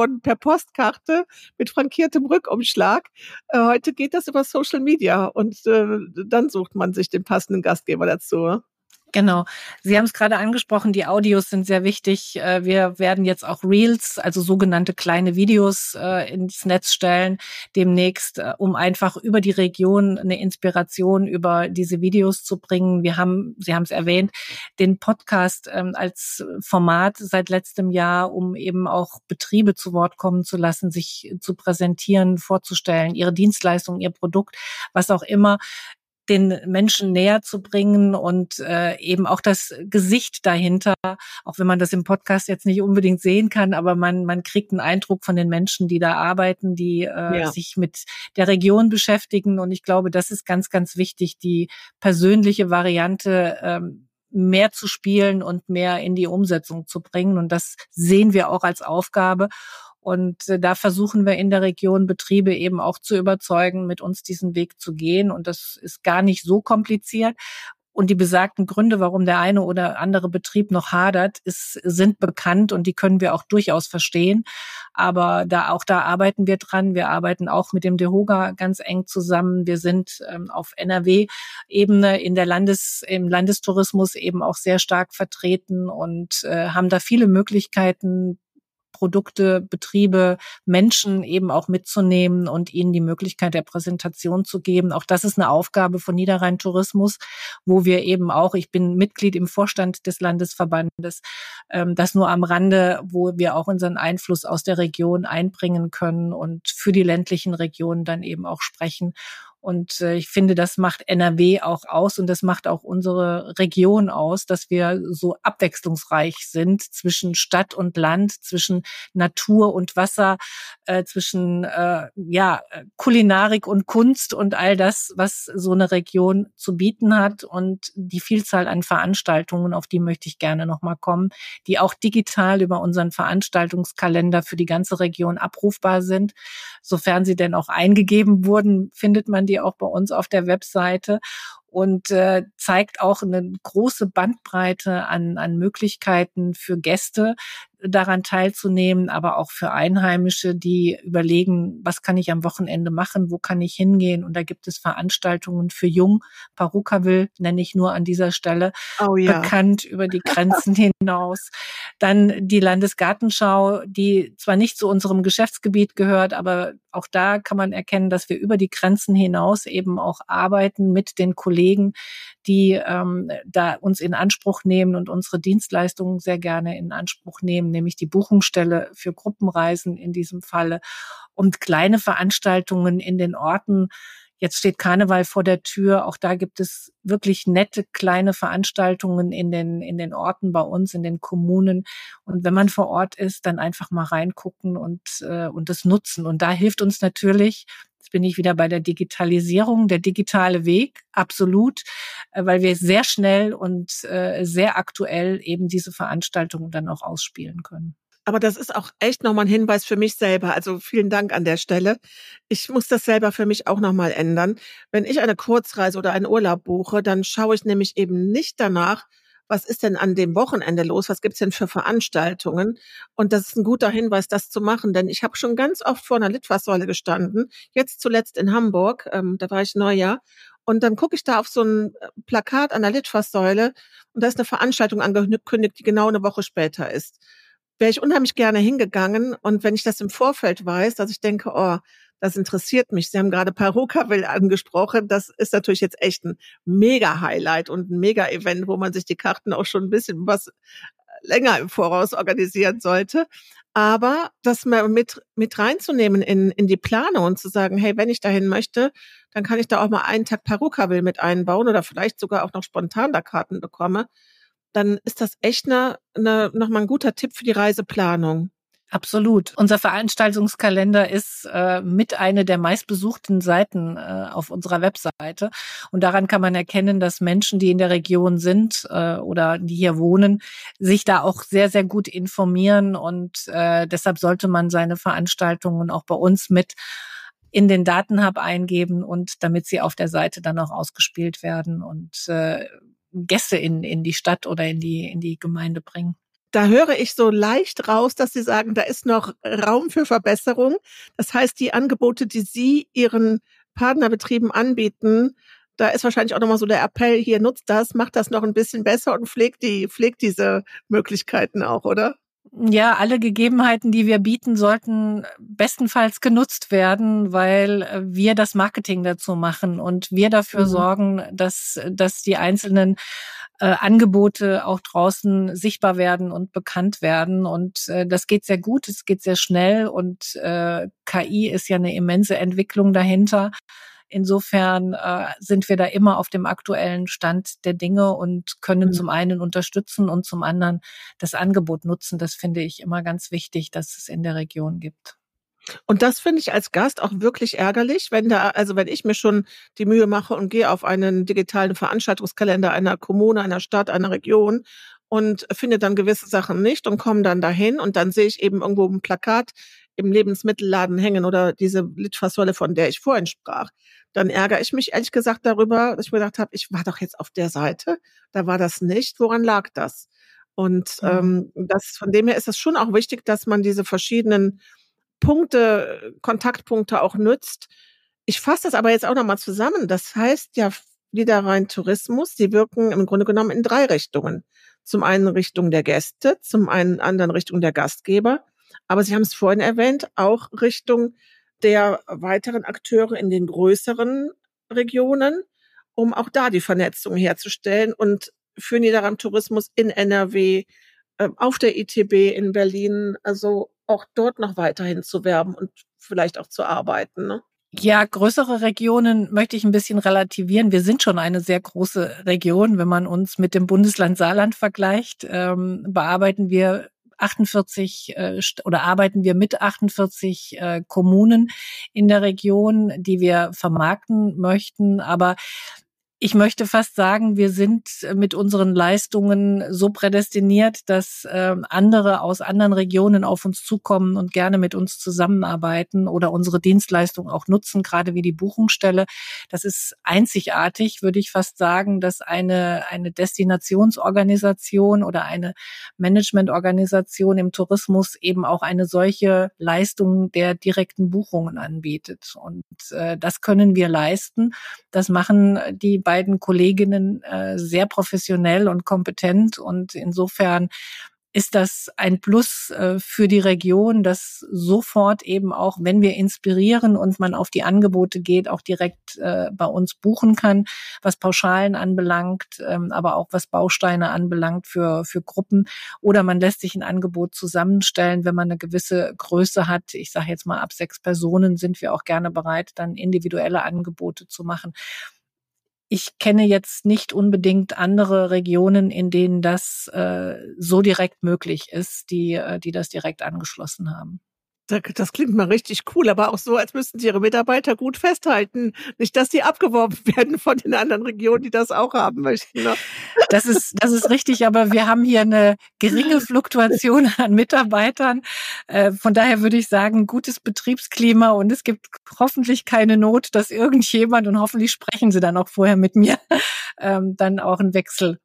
Postkarte mit frankiertem Rückumschlag. Heute geht das über Social Media und dann sucht man sich den passenden Gastgeber dazu. Genau. Sie haben es gerade angesprochen, die Audios sind sehr wichtig. Wir werden jetzt auch Reels, also sogenannte kleine Videos, ins Netz stellen demnächst, um einfach über die Region eine Inspiration über diese Videos zu bringen. Sie haben es erwähnt, den Podcast als Format seit letztem Jahr, um eben auch Betriebe zu Wort kommen zu lassen, sich zu präsentieren, vorzustellen, ihre Dienstleistung, ihr Produkt, was auch immer, den Menschen näher zu bringen und eben auch das Gesicht dahinter, auch wenn man das im Podcast jetzt nicht unbedingt sehen kann, aber man kriegt einen Eindruck von den Menschen, die da arbeiten, die sich mit der Region beschäftigen. Und ich glaube, das ist ganz, ganz wichtig, die persönliche Variante mehr zu spielen und mehr in die Umsetzung zu bringen. Und das sehen wir auch als Aufgabe. Und da versuchen wir in der Region Betriebe eben auch zu überzeugen, mit uns diesen Weg zu gehen. Und das ist gar nicht so kompliziert. Und die besagten Gründe, warum der eine oder andere Betrieb noch hadert, sind bekannt und die können wir auch durchaus verstehen. Aber da arbeiten wir dran. Wir arbeiten auch mit dem DEHOGA ganz eng zusammen. Wir sind auf NRW-Ebene im Landestourismus eben auch sehr stark vertreten und haben da viele Möglichkeiten, Produkte, Betriebe, Menschen eben auch mitzunehmen und ihnen die Möglichkeit der Präsentation zu geben. Auch das ist eine Aufgabe von Niederrhein Tourismus, wo wir eben auch, ich bin Mitglied im Vorstand des Landesverbandes, das nur am Rande, wo wir auch unseren Einfluss aus der Region einbringen können und für die ländlichen Regionen dann eben auch sprechen. Und ich finde, das macht NRW auch aus und das macht auch unsere Region aus, dass wir so abwechslungsreich sind zwischen Stadt und Land, zwischen Natur und Wasser, zwischen Kulinarik und Kunst und all das, was so eine Region zu bieten hat. Und die Vielzahl an Veranstaltungen, auf die möchte ich gerne nochmal kommen, die auch digital über unseren Veranstaltungskalender für die ganze Region abrufbar sind. Sofern sie denn auch eingegeben wurden, findet man die auch bei uns auf der Webseite und zeigt auch eine große Bandbreite an Möglichkeiten für Gäste, daran teilzunehmen, aber auch für Einheimische, die überlegen, was kann ich am Wochenende machen, wo kann ich hingehen? Und da gibt es Veranstaltungen für Jung. Parukaville nenne ich nur an dieser Stelle, bekannt über die Grenzen hinaus. Dann die Landesgartenschau, die zwar nicht zu unserem Geschäftsgebiet gehört, aber auch da kann man erkennen, dass wir über die Grenzen hinaus eben auch arbeiten mit den Kollegen, die da uns in Anspruch nehmen und unsere Dienstleistungen sehr gerne in Anspruch nehmen, nämlich die Buchungsstelle für Gruppenreisen in diesem Falle und kleine Veranstaltungen in den Orten. Jetzt steht Karneval vor der Tür. Auch da gibt es wirklich nette kleine Veranstaltungen in den Orten bei uns, in den Kommunen. Und wenn man vor Ort ist, dann einfach mal reingucken und das nutzen. Und da hilft uns natürlich, jetzt bin ich wieder bei der Digitalisierung, der digitale Weg, absolut, weil wir sehr schnell und sehr aktuell eben diese Veranstaltungen dann auch ausspielen können. Aber das ist auch echt nochmal ein Hinweis für mich selber. Also vielen Dank an der Stelle. Ich muss das selber für mich auch nochmal ändern. Wenn ich eine Kurzreise oder einen Urlaub buche, dann schaue ich nämlich eben nicht danach, was ist denn an dem Wochenende los, was gibt's denn für Veranstaltungen? Und das ist ein guter Hinweis, das zu machen, denn ich habe schon ganz oft vor einer Litfaßsäule gestanden, jetzt zuletzt in Hamburg, da war ich Neujahr, und dann gucke ich da auf so ein Plakat an der Litfaßsäule und da ist eine Veranstaltung angekündigt, die genau eine Woche später ist. Wäre ich unheimlich gerne hingegangen. Und wenn ich das im Vorfeld weiß, dass ich denke, oh, das interessiert mich. Sie haben gerade Parukaville angesprochen. Das ist natürlich jetzt echt ein Mega-Highlight und ein Mega-Event, wo man sich die Karten auch schon ein bisschen was länger im Voraus organisieren sollte. Aber das mal mit reinzunehmen in die Planung und zu sagen, hey, wenn ich dahin möchte, dann kann ich da auch mal einen Tag Parukaville mit einbauen oder vielleicht sogar auch noch spontan da Karten bekomme. Dann ist das echt nochmal ein guter Tipp für die Reiseplanung. Absolut. Unser Veranstaltungskalender ist mit einer der meistbesuchten Seiten auf unserer Webseite. Und daran kann man erkennen, dass Menschen, die in der Region sind oder die hier wohnen, sich da auch sehr, sehr gut informieren. Und deshalb sollte man seine Veranstaltungen auch bei uns mit in den Datenhub eingeben und damit sie auf der Seite dann auch ausgespielt werden und Gäste in die Stadt oder in die Gemeinde bringen. Da höre ich so leicht raus, dass Sie sagen, da ist noch Raum für Verbesserung. Das heißt, die Angebote, die Sie Ihren Partnerbetrieben anbieten, da ist wahrscheinlich auch nochmal so der Appell, hier nutzt das, macht das noch ein bisschen besser und pflegt diese Möglichkeiten auch, oder? Ja, alle Gegebenheiten, die wir bieten, sollten bestenfalls genutzt werden, weil wir das Marketing dazu machen und wir dafür sorgen, dass die einzelnen Angebote auch draußen sichtbar werden und bekannt werden. Und das geht sehr gut, es geht sehr schnell und KI ist ja eine immense Entwicklung dahinter. Insofern sind wir da immer auf dem aktuellen Stand der Dinge und können zum einen unterstützen und zum anderen das Angebot nutzen. Das finde ich immer ganz wichtig, dass es in der Region gibt. Und das finde ich als Gast auch wirklich ärgerlich, wenn ich mir schon die Mühe mache und gehe auf einen digitalen Veranstaltungskalender einer Kommune, einer Stadt, einer Region und finde dann gewisse Sachen nicht und komme dann dahin und dann sehe ich eben irgendwo ein Plakat im Lebensmittelladen hängen oder diese Litfaßsäule, von der ich vorhin sprach, dann ärgere ich mich ehrlich gesagt darüber, dass ich mir gedacht habe, ich war doch jetzt auf der Seite, da war das nicht. Woran lag das? Und das von dem her ist es schon auch wichtig, dass man diese verschiedenen Punkte, Kontaktpunkte auch nutzt. Ich fasse das aber jetzt auch nochmal zusammen. Das heißt ja, Niederrhein Tourismus, die wirken im Grunde genommen in 3 Richtungen. Zum einen Richtung der Gäste, zum einen anderen Richtung der Gastgeber. Aber Sie haben es vorhin erwähnt, auch Richtung der weiteren Akteure in den größeren Regionen, um auch da die Vernetzung herzustellen und für Niederrhein Tourismus in NRW, auf der ITB in Berlin, also auch dort noch weiterhin zu werben und vielleicht auch zu arbeiten, ne? Ja, größere Regionen möchte ich ein bisschen relativieren. Wir sind schon eine sehr große Region. Wenn man uns mit dem Bundesland Saarland vergleicht, bearbeiten wir 48 oder arbeiten wir mit 48 Kommunen in der Region, die wir vermarkten möchten. Aber ich möchte fast sagen, wir sind mit unseren Leistungen so prädestiniert, dass andere aus anderen Regionen auf uns zukommen und gerne mit uns zusammenarbeiten oder unsere Dienstleistung auch nutzen, gerade wie die Buchungsstelle. Das ist einzigartig, würde ich fast sagen, dass eine Destinationsorganisation oder eine Managementorganisation im Tourismus eben auch eine solche Leistung der direkten Buchungen anbietet. Und das können wir leisten. Das machen die beiden Kolleginnen sehr professionell und kompetent, und insofern ist das ein Plus für die Region, dass sofort eben auch, wenn wir inspirieren und man auf die Angebote geht, auch direkt bei uns buchen kann, was Pauschalen anbelangt, aber auch was Bausteine anbelangt für Gruppen. Oder man lässt sich ein Angebot zusammenstellen, wenn man eine gewisse Größe hat. Ich sage jetzt mal, ab 6 Personen sind wir auch gerne bereit, dann individuelle Angebote zu machen. Ich kenne jetzt nicht unbedingt andere Regionen, in denen das so direkt möglich ist, die das direkt angeschlossen haben. Das klingt mal richtig cool, aber auch so, als müssten Sie Ihre Mitarbeiter gut festhalten. Nicht, dass die abgeworben werden von den anderen Regionen, die das auch haben möchten, ne? Das ist richtig, aber wir haben hier eine geringe Fluktuation an Mitarbeitern. Von daher würde ich sagen, gutes Betriebsklima, und es gibt hoffentlich keine Not, dass irgendjemand, und hoffentlich sprechen Sie dann auch vorher mit mir, dann auch einen Wechsel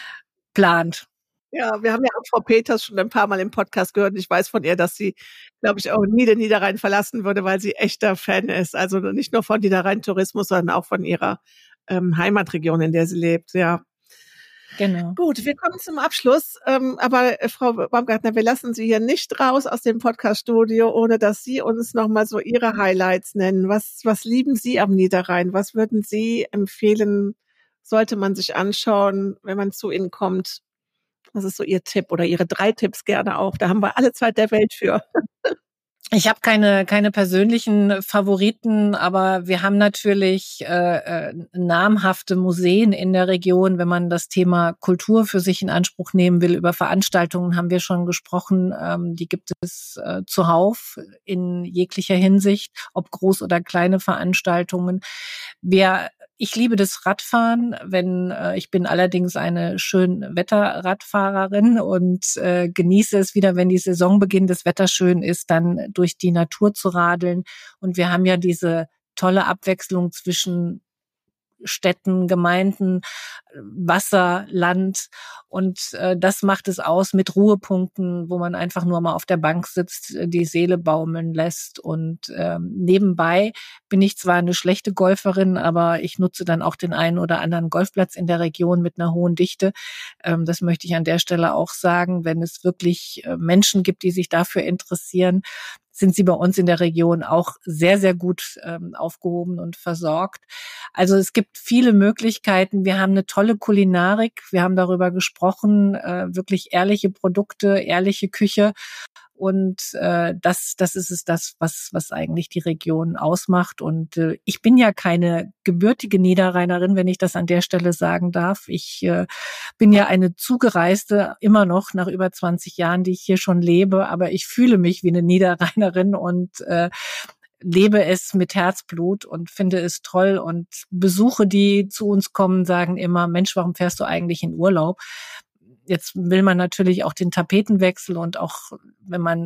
plant. Ja, wir haben ja auch Frau Peters schon ein paar Mal im Podcast gehört. Ich weiß von ihr, dass sie, glaube ich, auch nie den Niederrhein verlassen würde, weil sie echter Fan ist. Also nicht nur von Niederrhein Tourismus, sondern auch von ihrer Heimatregion, in der sie lebt. Ja. Genau. Gut, wir kommen zum Abschluss. Aber Frau Baumgartner, wir lassen Sie hier nicht raus aus dem Podcast-Studio, ohne dass Sie uns nochmal so Ihre Highlights nennen. Was lieben Sie am Niederrhein? Was würden Sie empfehlen, sollte man sich anschauen, wenn man zu Ihnen kommt? Was ist so Ihr Tipp oder Ihre 3 Tipps gerne auch? Da haben wir alle Zeit der Welt für. Ich habe keine persönlichen Favoriten, aber wir haben natürlich namhafte Museen in der Region, wenn man das Thema Kultur für sich in Anspruch nehmen will. Über Veranstaltungen haben wir schon gesprochen. Die gibt es zuhauf in jeglicher Hinsicht, ob groß oder kleine Veranstaltungen. Ich liebe das Radfahren, ich bin allerdings eine Schönwetterradfahrerin und genieße es wieder, wenn die Saison beginnt, das Wetter schön ist, dann durch die Natur zu radeln. Und wir haben ja diese tolle Abwechslung zwischen Städten, Gemeinden, Wasser, Land, und das macht es aus mit Ruhepunkten, wo man einfach nur mal auf der Bank sitzt, die Seele baumeln lässt. Und nebenbei bin ich zwar eine schlechte Golferin, aber ich nutze dann auch den einen oder anderen Golfplatz in der Region mit einer hohen Dichte. Das möchte ich an der Stelle auch sagen. Wenn es wirklich Menschen gibt, die sich dafür interessieren, sind sie bei uns in der Region auch sehr, sehr gut aufgehoben und versorgt. Also es gibt viele Möglichkeiten. Wir haben eine tolle Kulinarik. Wir haben darüber gesprochen, wirklich ehrliche Produkte, ehrliche Küche. Und das ist es, was eigentlich die Region ausmacht. Und ich bin ja keine gebürtige Niederrheinerin, wenn ich das an der Stelle sagen darf. Ich bin ja eine Zugereiste, immer noch nach über 20 Jahren, die ich hier schon lebe. Aber ich fühle mich wie eine Niederrheinerin und lebe es mit Herzblut und finde es toll. Und Besuche, die zu uns kommen, sagen immer, Mensch, warum fährst du eigentlich in Urlaub? Jetzt will man natürlich auch den Tapetenwechsel, und auch wenn man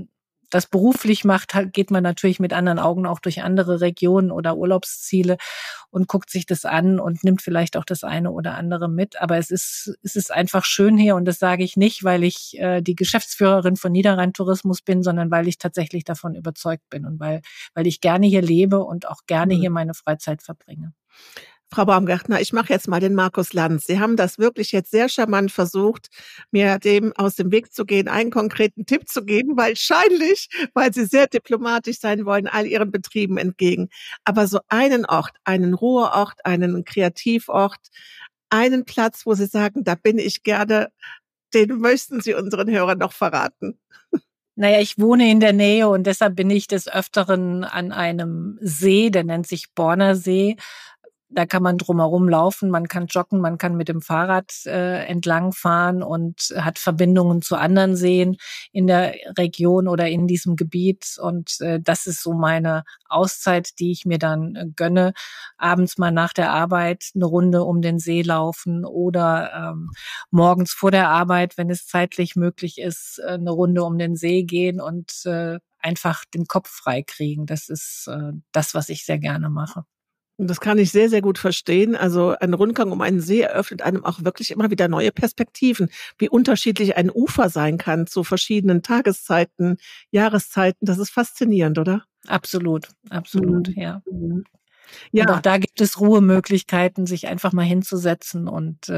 das beruflich macht, geht man natürlich mit anderen Augen auch durch andere Regionen oder Urlaubsziele und guckt sich das an und nimmt vielleicht auch das eine oder andere mit. Aber es ist einfach schön hier, und das sage ich nicht, weil ich die Geschäftsführerin von Niederrhein Tourismus bin, sondern weil ich tatsächlich davon überzeugt bin und weil ich gerne hier lebe und auch gerne hier meine Freizeit verbringe. Frau Baumgärtner, ich mache jetzt mal den Markus Lanz. Sie haben das wirklich jetzt sehr charmant versucht, mir dem aus dem Weg zu gehen, einen konkreten Tipp zu geben, wahrscheinlich, weil Sie sehr diplomatisch sein wollen, all Ihren Betrieben entgegen. Aber so einen Ort, einen Ruheort, einen Kreativort, einen Platz, wo Sie sagen, da bin ich gerne, den möchten Sie unseren Hörern noch verraten. Naja, ich wohne in der Nähe und deshalb bin ich des Öfteren an einem See, der nennt sich Borner See. Da kann man drumherum laufen, man kann joggen, man kann mit dem Fahrrad entlangfahren und hat Verbindungen zu anderen Seen in der Region oder in diesem Gebiet. Und das ist so meine Auszeit, die ich mir dann gönne. Abends mal nach der Arbeit eine Runde um den See laufen oder morgens vor der Arbeit, wenn es zeitlich möglich ist, eine Runde um den See gehen und einfach den Kopf frei kriegen. Das ist das, was ich sehr gerne mache. Und das kann ich sehr, sehr gut verstehen. Also ein Rundgang um einen See eröffnet einem auch wirklich immer wieder neue Perspektiven, wie unterschiedlich ein Ufer sein kann zu verschiedenen Tageszeiten, Jahreszeiten. Das ist faszinierend, oder? Absolut, ja. Ja. Und auch da gibt es Ruhemöglichkeiten, sich einfach mal hinzusetzen und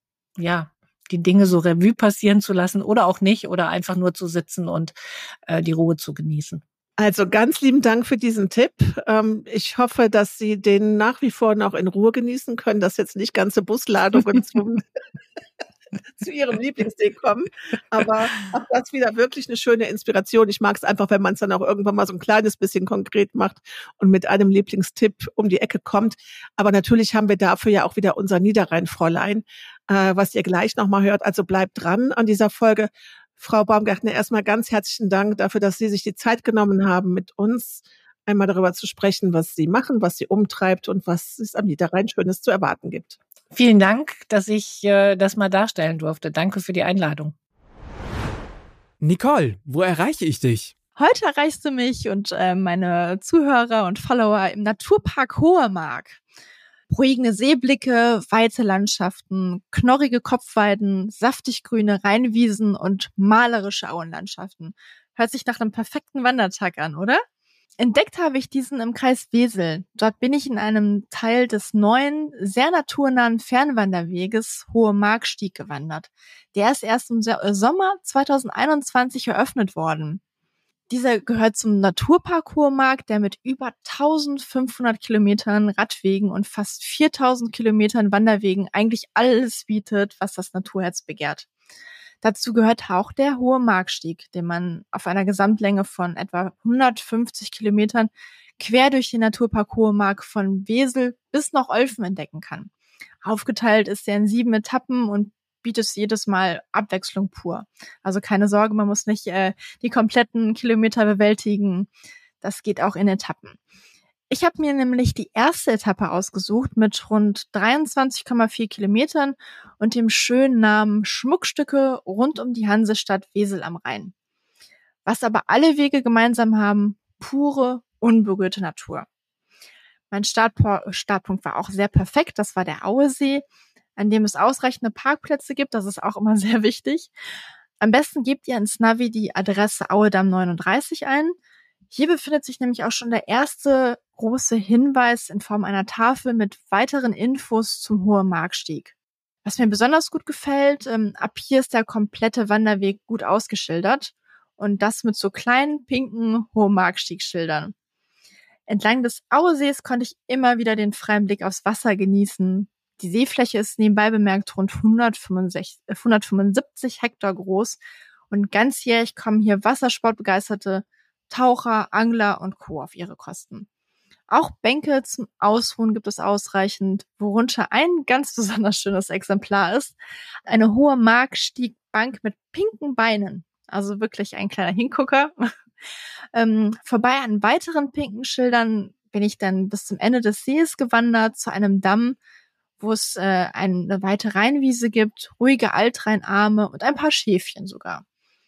die Dinge so Revue passieren zu lassen oder auch nicht oder einfach nur zu sitzen und die Ruhe zu genießen. Also ganz lieben Dank für diesen Tipp. Ich hoffe, dass Sie den nach wie vor noch in Ruhe genießen können, dass jetzt nicht ganze Busladungen zu Ihrem Lieblingssee kommen. Aber auch das wieder wirklich eine schöne Inspiration. Ich mag es einfach, wenn man es dann auch irgendwann mal so ein kleines bisschen konkret macht und mit einem Lieblingstipp um die Ecke kommt. Aber natürlich haben wir dafür ja auch wieder unser Niederrhein-Fräulein, was ihr gleich nochmal hört. Also bleibt dran an dieser Folge. Frau Baumgärtner, erstmal ganz herzlichen Dank dafür, dass Sie sich die Zeit genommen haben, mit uns einmal darüber zu sprechen, was Sie machen, was Sie umtreibt und was es am Niederrhein Schönes zu erwarten gibt. Vielen Dank, dass ich das mal darstellen durfte. Danke für die Einladung. Nicole, wo erreiche ich dich? Heute erreichst du mich und meine Zuhörer und Follower im Naturpark Hohe Mark. Ruhige Seeblicke, weite Landschaften, knorrige Kopfweiden, saftig grüne Rheinwiesen und malerische Auenlandschaften. Hört sich nach einem perfekten Wandertag an, oder? Entdeckt habe ich diesen im Kreis Wesel. Dort bin ich in einem Teil des neuen, sehr naturnahen Fernwanderweges Hohe Markstieg gewandert. Der ist erst im Sommer 2021 eröffnet worden. Dieser gehört zum Naturpark Hohe Mark, der mit über 1500 Kilometern Radwegen und fast 4000 Kilometern Wanderwegen eigentlich alles bietet, was das Naturherz begehrt. Dazu gehört auch der Hohe Markstieg, den man auf einer Gesamtlänge von etwa 150 Kilometern quer durch den Naturpark Hohe Mark von Wesel bis nach Olfen entdecken kann. Aufgeteilt ist er in 7 Etappen und bietet jedes Mal Abwechslung pur. Also keine Sorge, man muss nicht die kompletten Kilometer bewältigen. Das geht auch in Etappen. Ich habe mir nämlich die erste Etappe ausgesucht mit rund 23,4 Kilometern und dem schönen Namen Schmuckstücke rund um die Hansestadt Wesel am Rhein. Was aber alle Wege gemeinsam haben, pure, unberührte Natur. Mein Startpunkt war auch sehr perfekt, das war der Auesee, an dem es ausreichende Parkplätze gibt, das ist auch immer sehr wichtig. Am besten gebt ihr ins Navi die Adresse Auedamm 39 ein. Hier befindet sich nämlich auch schon der erste große Hinweis in Form einer Tafel mit weiteren Infos zum Hohen Markstieg. Was mir besonders gut gefällt, ab hier ist der komplette Wanderweg gut ausgeschildert und das mit so kleinen, pinken Hohen Markstieg-Schildern. Entlang des Auesees konnte ich immer wieder den freien Blick aufs Wasser genießen. Die Seefläche ist nebenbei bemerkt rund 175 Hektar groß und ganzjährig kommen hier wassersportbegeisterte Taucher, Angler und Co. auf ihre Kosten. Auch Bänke zum Ausruhen gibt es ausreichend, worunter ein ganz besonders schönes Exemplar ist. Eine Hohe Markstiegbank mit pinken Beinen, also wirklich ein kleiner Hingucker. Vorbei an weiteren pinken Schildern bin ich dann bis zum Ende des Sees gewandert, zu einem Damm, wo es eine weite Rheinwiese gibt, ruhige Altrheinarme und ein paar Schäfchen sogar.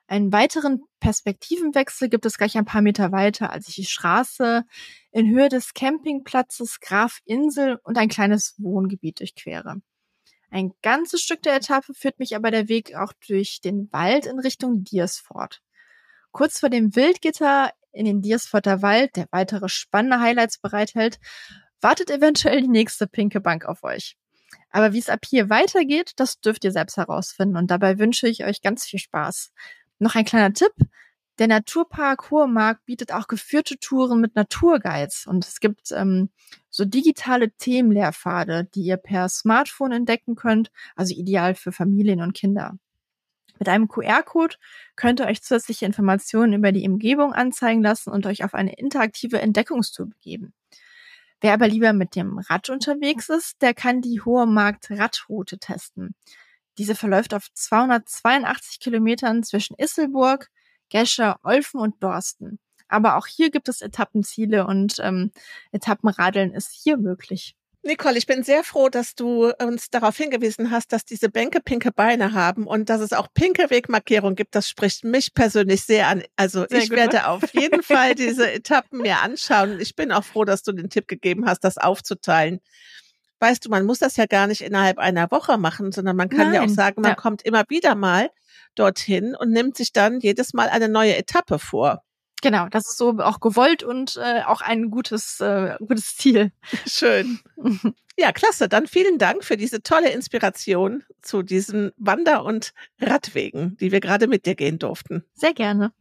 Einen weiteren Perspektivenwechsel gibt es gleich ein paar Meter weiter, als ich die Straße in Höhe des Campingplatzes Grafinsel und ein kleines Wohngebiet durchquere. Ein ganzes Stück der Etappe führt mich aber der Weg auch durch den Wald in Richtung Diersfordt. Kurz vor dem Wildgitter in den Diersforder Wald, der weitere spannende Highlights bereithält, wartet eventuell die nächste pinke Bank auf euch. Aber wie es ab hier weitergeht, das dürft ihr selbst herausfinden und dabei wünsche ich euch ganz viel Spaß. Noch ein kleiner Tipp: Der Naturpark Hohe Mark bietet auch geführte Touren mit Naturguides und es gibt so digitale Themenlehrpfade, die ihr per Smartphone entdecken könnt, also ideal für Familien und Kinder. Mit einem QR-Code könnt ihr euch zusätzliche Informationen über die Umgebung anzeigen lassen und euch auf eine interaktive Entdeckungstour begeben. Wer aber lieber mit dem Rad unterwegs ist, der kann die Hohe Mark Radroute testen. Diese verläuft auf 282 Kilometern zwischen Isselburg, Gescher, Olfen und Dorsten. Aber auch hier gibt es Etappenziele und Etappenradeln ist hier möglich. Nicole, ich bin sehr froh, dass du uns darauf hingewiesen hast, dass diese Bänke pinke Beine haben und dass es auch pinke Wegmarkierungen gibt. Das spricht mich persönlich sehr an. Also sehr ich werde auf jeden Fall diese Etappen mir anschauen. Ich bin auch froh, dass du den Tipp gegeben hast, das aufzuteilen. Weißt du, man muss das ja gar nicht innerhalb einer Woche machen, sondern man kann ja auch sagen, man kommt immer wieder mal dorthin und nimmt sich dann jedes Mal eine neue Etappe vor. Genau, das ist so auch gewollt und auch ein gutes Ziel. Schön. Ja, klasse. Dann vielen Dank für diese tolle Inspiration zu diesen Wander- und Radwegen, die wir gerade mit dir gehen durften. Sehr gerne.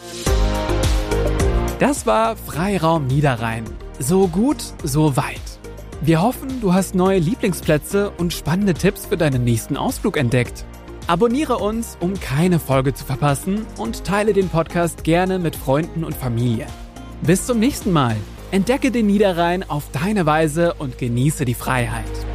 Das war Freiraum Niederrhein. So gut, so weit. Wir hoffen, du hast neue Lieblingsplätze und spannende Tipps für deinen nächsten Ausflug entdeckt. Abonniere uns, um keine Folge zu verpassen und teile den Podcast gerne mit Freunden und Familie. Bis zum nächsten Mal. Entdecke den Niederrhein auf deine Weise und genieße die Freiheit.